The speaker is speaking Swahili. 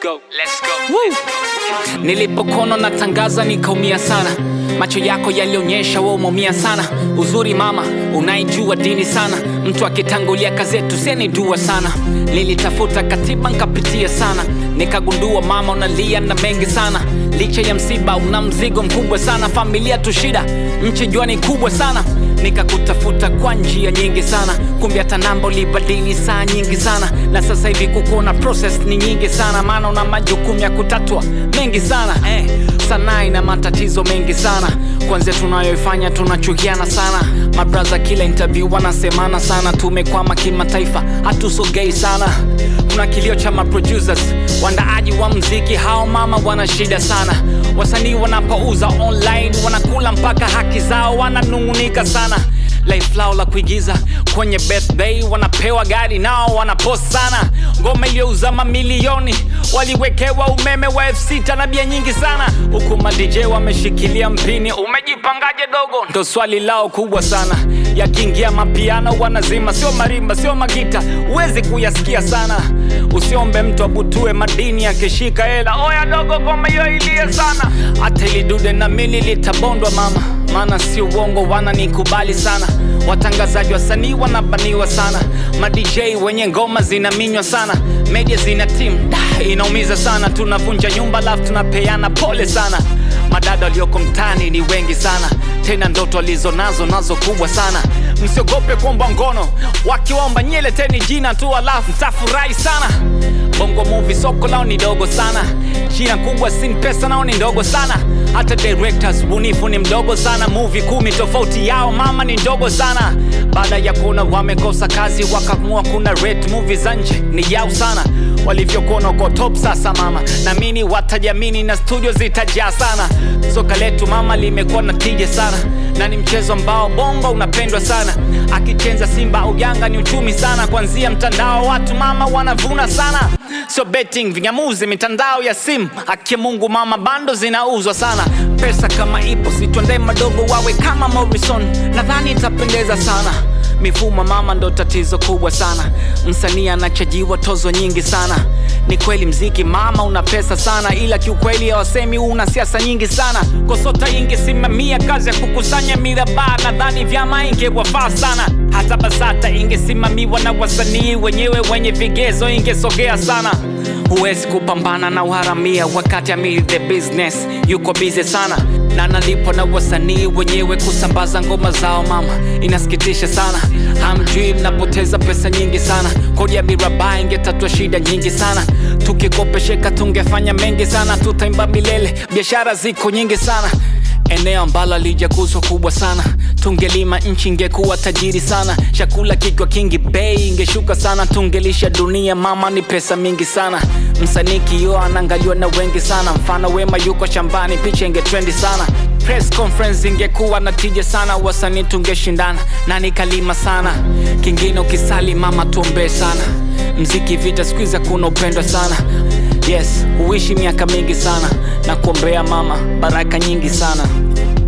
go. Woo. Nilipokono natangaza nikaumia sana. Macho yako yalionyesha wewe umeumia sana. Uzuri mama, unaijua dini sana. Mtu akitangulia kazi yetu senidua sana. Nilitafuta katiba nikapitia sana. Nikagundua mama unalia na mengi sana. Licha ya msiba una mzigo mkubwa sana. Familia tu shida, nchi jua ni kubwa sana. Nikakutafuta kwa njia nyingi sana. Kumbe hata namba ulibadili saa nyingi sana. Na sasa hivi kukuona process ni nyingi sana. Maana una majukumu ya kutatua mengi sana. Sanaa ina matatizo mengi sana. Kwanza tunayoifanya tunachukiana sana. Mabraza kila interview wanasemana sana. Tumekwama kimataifa, hatusogei sana. Kuna kilio cha maproducers, wandaaji wa mziki, hao mama wana shida sana. Wasanii wanapouza online wanakula mpaka haki zao, wananungunika sana. Life lao la kuigiza kwenye birthday, wanapewa gari nao wanapost sana. Ngoma iliyouza mamilioni waliwekewa umeme wa F6 na bia nyingi sana. Huku ma DJ wameshikilia mpini, umejipangaje dogo? Ndo swali lao kubwa sana. Yakiingia mapiano wanazima, sio marimba sio magita, uwezi kuyasikia sana. Usiombe mtu abutue madini akishika hela, oya dogo ngoma hiyo ilie sana. Hata ili dude na mimi litabondwa mama, maana si uongo wananikubali sana. Watangazaji wasanii wanabaniwa sana. Ma DJ wenye ngoma zinaminywa sana. Media zina team, inaumiza sana. Tunavunja nyumba alafu tunapeana pole sana. Madada walioko mtaani ni wengi sana. Tena ndoto walizo nazo kubwa sana. Msiogope kuomba ngono, wakiomba nyeleteni jina tu alafu mtafurahi sana. Bongo movie soko lao ni dogo sana. Jina kubwa sin pesa nao ni ndogo sana. Hata directors bunifu ni mdogo sana. Movie 10 tofauti yao mama ni ndogo sana. Baada ya kuona wamekosa kazi wakaamua kuna rate movie za nje ni yao sana. Walivyokuona uko top sasa mama, na mini watajamini na studio zitajaa sana. Soka letu mama limekuwa na tija sana. Na ni mchezo ambao bongo unapendwa sana. Akichenza Simba au Yanga ni uchumi sana. Kwanzia mtandao watu mama wanavuna sana. So betting vingamuzi mitandao ya simu. Haki ya Mungu mama bando zinauzwa sana. Pesa kama ipo situende madogo wawe kama Morrison, nadhani itapendeza sana. Mifumo mama ndo tatizo kubwa sana. Msanii anachajiwa tozo nyingi sana. Ni kweli mziki mama una pesa sana, ila kiukweli hawasemi una siasa nyingi sana. Kosota ingesimamia kazi ya kukusanya miraba, nadhani vyama ingewafaa sana. Hata BASATA ingesimamiwa na wasanii wenyewe wenye vigezo, ingesogea sana. Huwezi kupambana na uharamia wakati amiri the business yuko busy sana. Na nalipo na wasanii wenyewe kusambaza ngoma zao mama, inasikitisha sana. Hamjui mnapoteza pesa nyingi sana. Kodi ya miraba ingetatua shida nyingi sana. Tukikopesheka tungefanya mengi sana. Tutaimba milele, biashara ziko nyingi sana. Eneo ambalo lijakuzwa kubwa sana. Tungelima nchi ingekuwa tajiri sana. Chakula kikiwa kingi bei ingeshuka sana. Tungelisha dunia mama ni pesa mingi sana. Msanii kioo anaangaliwa na wengi sana. Mfano Wema yuko shambani picha ingetrendi sana. Press conference ingekuwa na tija sana. Wasanii tungeshindana na nikalima sana. Kingine ukisali mama tuombe sana. Mziki vita squeeze kuna upendo sana. Yes, uishi miaka mingi sana. Na kuombea mama baraka nyingi sana.